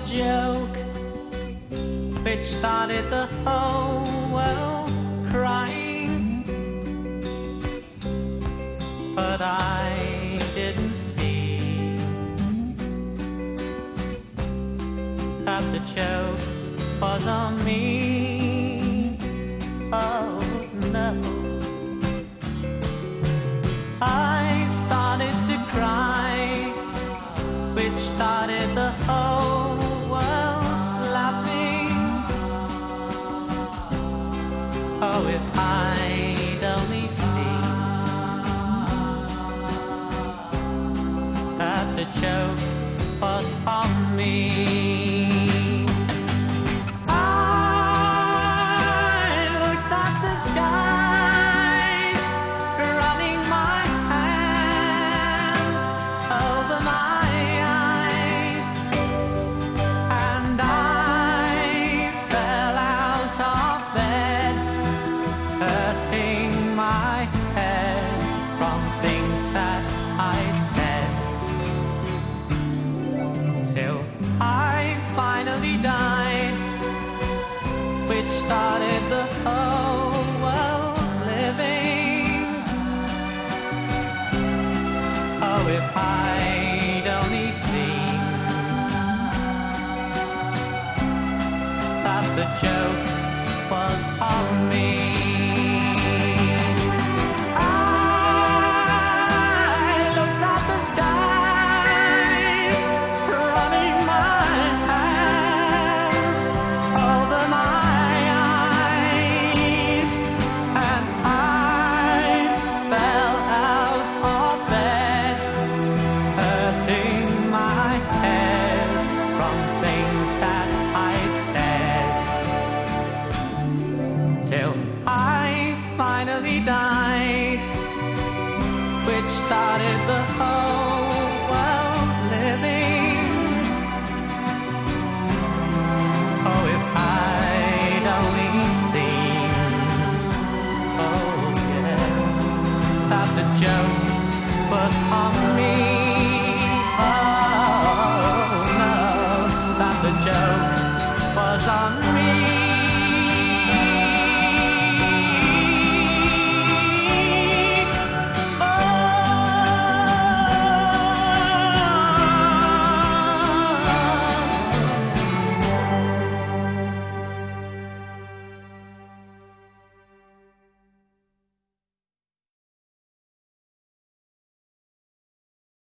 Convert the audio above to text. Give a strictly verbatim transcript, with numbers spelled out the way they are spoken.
joke which started the whole world crying, but I didn't see that the joke was on me. Oh no, I started to cry, which started the whole world laughing. Oh, if I'd only seen that the joke was on me. My head from things that I'd said, till I finally died, which started the whole world living. Oh, if I'd only seen that the joke was on me. Till I finally died, which started the whole world living. Oh, if I'd only seen, oh yeah, that the joke was on me. Oh no, that the joke was on me.